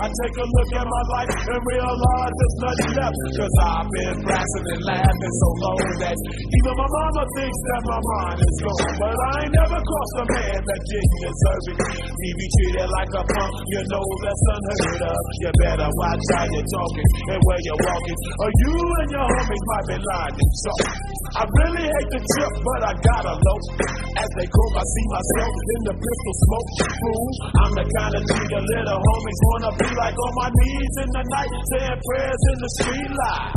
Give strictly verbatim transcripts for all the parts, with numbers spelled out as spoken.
I take a look at my life and realize there's nothing left. Cause I've been blasting and laughing so long that even my mama thinks that my mind is gone. But I ain't never crossed a man that didn't deserve it. Me be treated like a punk, you know that's unheard of. You better watch how you're talking and where you're walking, or you and your homies might be lying to talk. I really hate the trip, but I gotta low. As they croak, I see myself in the pistol smoke. Fool, I'm the kind of nigga little homies wanna be like, on my knees in the night, saying prayers in the street light.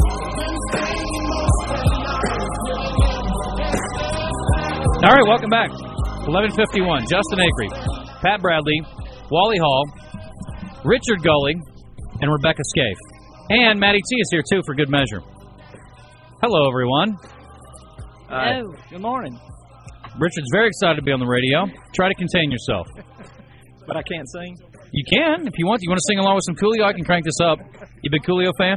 All right, welcome back. eleven fifty-one, Justin Acree, Pat Bradley, Wally Hall, Richard Gully, and Rebecca Scaife. And Maddie T is here, too, for good measure. Hello, everyone. Hello. Uh, good morning. Richard's very excited to be on the radio. Try to contain yourself. But I can't sing? You can, if you want. You want to sing along with some Coolio? I can crank this up. You big Coolio fan?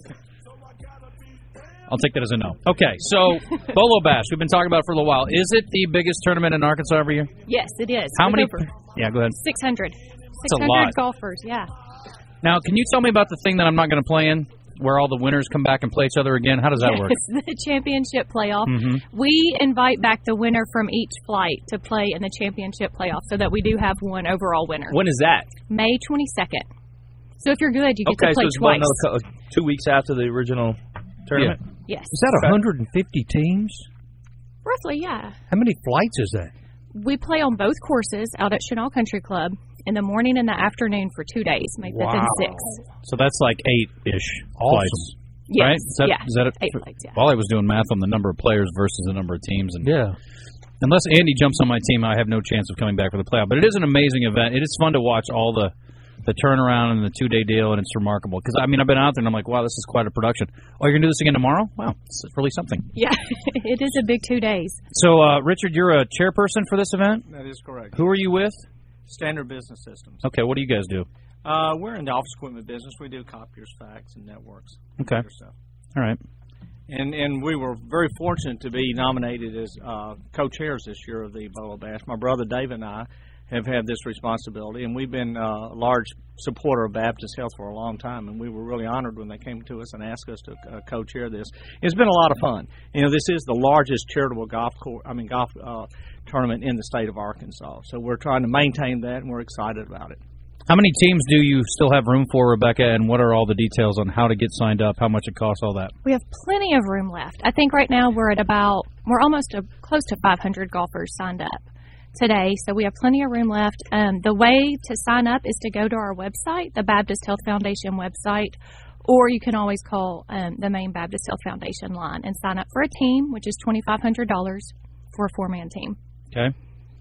I'll take that as a no. Okay, so Bolo Bash, we've been talking about it for a little while. Is it the biggest tournament in Arkansas every year? Yes, it is. How many? Over. Yeah, go ahead. six hundred. That's six hundred a lot. golfers, yeah. Now, can you tell me about the thing that I'm not going to play in, where all the winners come back and play each other again? How does that yes, work? It's the championship playoff. Mm-hmm. We invite back the winner from each flight to play in the championship playoff so that we do have one overall winner. When is that? May twenty-second. So if you're good, you get okay, to play so it's twice. About another, two weeks after the original tournament? Yeah. Yes. Is that one hundred fifty teams? Roughly, yeah. How many flights is that? We play on both courses out at Chenal Country Club in the morning and the afternoon for two days, May fifth Wow. and sixth. So that's like eight-ish Awesome. flights. Yes. Right? Is that, yeah. Is that it? Eight flights, yeah. While I was doing math on the number of players versus the number of teams. And Yeah. unless Andy jumps on my team, I have no chance of coming back for the playoff. But it is an amazing event. It is fun to watch all the, the turnaround and the two-day deal, and it's remarkable. Because, I mean, I've been out there, and I'm like, wow, this is quite a production. Oh, you're going to do this again tomorrow? Wow, it's really something. Yeah, it is a big two days. So, uh, Richard, you're a chairperson for this event? That is correct. Who are you with? Standard Business Systems. Okay, what do you guys do? Uh, we're in the office equipment business. We do copiers, fax, and networks. Okay. Stuff. All right. And and we were very fortunate to be nominated as uh, co-chairs this year of the Bolo Bash. My brother Dave and I have had this responsibility, and we've been uh, a large supporter of Baptist Health for a long time, and we were really honored when they came to us and asked us to uh, co-chair this. It's been a lot of fun. You know, this is the largest charitable golf course, I mean golf uh, tournament in the state of Arkansas. So we're trying to maintain that, and we're excited about it. How many teams do you still have room for, Rebecca, and what are all the details on how to get signed up, how much it costs, all that? We have plenty of room left. I think right now we're at about, we're almost a, close to five hundred golfers signed up today, so we have plenty of room left. Um, the way to sign up is to go to our website, the Baptist Health Foundation website, or you can always call um, the main Baptist Health Foundation line and sign up for a team, which is twenty-five hundred dollars for a four-man team. Okay.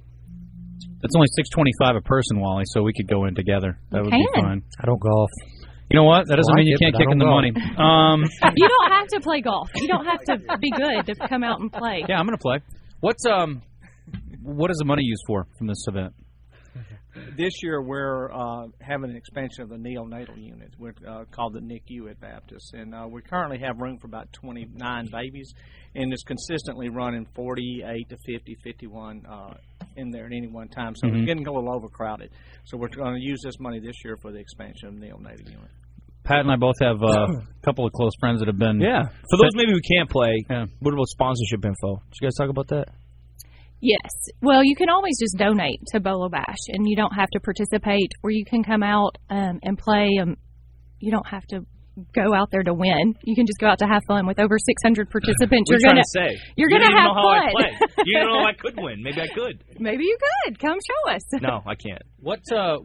That's only six twenty-five a person, Wally, so we could go in together. That You would can. be fine. I don't golf. You know what? That doesn't I like mean you it, can't but I kick in the don't money. Um, You don't have to play golf. You don't have to be good to come out and play. yeah, I'm going to play. What's um, what is the money used for from this event? This year we're uh, having an expansion of the neonatal unit. We're uh, called the N I C U at Baptist, and uh, we currently have room for about twenty-nine babies, and it's consistently running forty-eight to fifty, fifty-one uh, in there at any one time. So Mm-hmm. it's getting a little overcrowded. So we're going to use this money this year for the expansion of the neonatal unit. Pat and I both have uh, a couple of close friends that have been. Yeah. For those maybe who can't play, Yeah. what about sponsorship info? Did you guys talk about that? Yes. Well, you can always just donate to Bolo Bash, and you don't have to participate, or you can come out um, and play. Um, you don't have to go out there to win. You can just go out to have fun. With over six hundred participants, What you're are you gonna trying to say? you're You gonna don't even have know how I fun. play. You don't know if I could win. Maybe I could. Maybe you could. Come show us. No, I can't. What uh,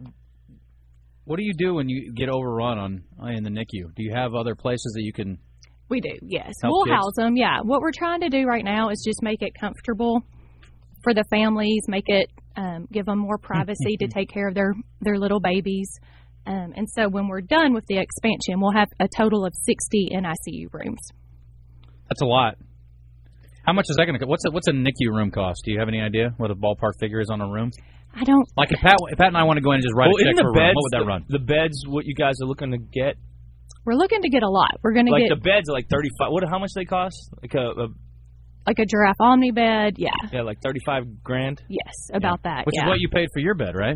what do you do when you get overrun on in the N I C U? Do you have other places that you can? We do. Yes, Help we'll kids? house them. Yeah. What we're trying to do right now is just make it comfortable for the families. Make it um, give them more privacy to take care of their their little babies. Um, and so when we're done with the expansion, we'll have a total of sixty N I C U rooms. That's a lot. How much is that going to cost? What's a, what's a N I C U room cost? Do you have any idea what a ballpark figure is on a room? I don't. Like if Pat, if Pat and I want to go in and just write Well, a check isn't for the a room, beds, what would that the, run? the beds, what you guys are looking to get? We're looking to get a lot. We're going to Like get the beds are like thirty-five. What? How much they cost? Like a, a like a giraffe omni bed. Yeah. yeah, like thirty-five grand. Yes, about that. Which yeah. is what you paid for your bed, right?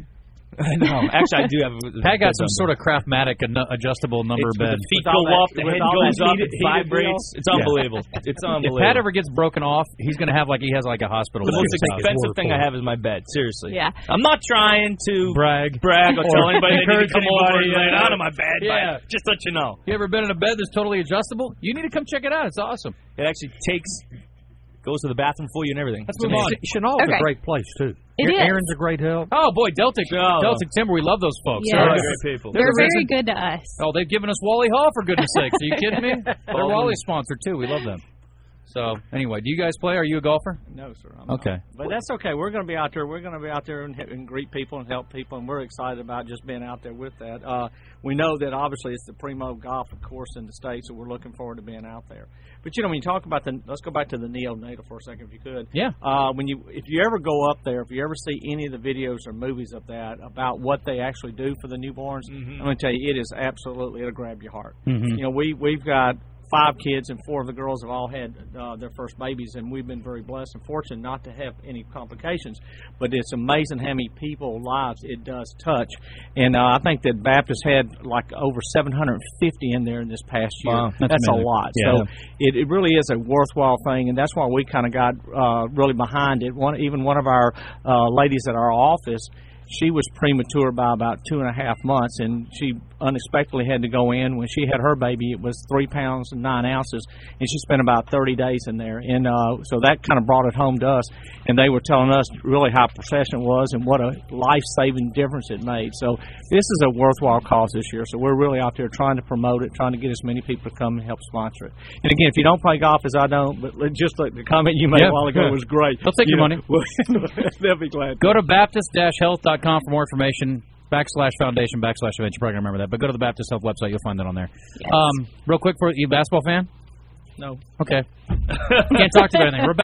I know. Actually, I do have. A, Pat got some sort of Craftmatic an- adjustable number it's bed. The feet With go all that- off, the with head all goes that up, heated- it heated vibrates. deal. It's unbelievable. It's If unbelievable. Pat ever gets broken off, he's going to have like he has like a hospital. the bed most in his house. expensive thing I have is my bed. Seriously. Yeah. I'm not trying to Brag. brag or tell anybody they need to encourage come over and anybody, lay yeah. down on my bed. Yeah. But just let you know, You ever been in a bed that's totally adjustable? You need to come check it out. It's awesome. it actually takes, goes to the bathroom for you and everything. Let's It's move on. amazing. Chenal's Okay. a great place, too. It is. Aaron's a great help. Oh boy, Deltic, Oh. Deltic Timber. We love those folks. Yes. They're- They're great people. They're There's a very reason- good to us. Oh, they've given us Wally Hall for goodness sakes. Are you kidding me? They're Wally sponsor too. We love them. So anyway, do you guys play? Are you a golfer? No, sir. I'm Okay. Not. But that's okay. We're going to be out there. We're going to be out there and, and greet people and help people, and we're excited about just being out there with that. Uh, we know that obviously it's the primo golf course in the state, so we're looking forward to being out there. But you know, when you talk about the, let's go back to the neonatal for a second, if you could. Yeah. Uh, when you, if you ever go up there, if you ever see any of the videos or movies of that about what they actually do for the newborns, Mhm. I'm going to tell you, it is absolutely it'll grab your heart. Mm-hmm. You know, we we've got five kids, and four of the girls have all had uh, their first babies, and we've been very blessed and fortunate not to have any complications. But it's amazing how many people's lives it does touch. And uh, I think that Baptist had like over seven hundred fifty in there in this past year. Wow, that's that's a amazing. lot. Yeah. So it, it really is a worthwhile thing, and that's why we kind of got uh, really behind it. One, even one of our uh, ladies at our office, she was premature by about two and a half months, and she unexpectedly had to go in. When she had her baby, it was three pounds and nine ounces, and she spent about thirty days in there. And uh, so that kind of brought it home to us, and they were telling us really how procession was and what a life-saving difference it made. So this is a worthwhile cause this year, so we're really out there trying to promote it, trying to get as many people to come and help sponsor it. And again, if you don't play golf, as I don't, but just like the comment you made Yeah. a while ago was great. They'll take You your know, money. They'll be glad. Go to Baptist Health dot com for more information. Backslash foundation, backslash events. You're probably going to remember that. But go to the Baptist Health website. You'll find that on there. Yes. Um, real quick, for you a basketball fan? No. Okay. Can't talk to you about anything. Rebecca.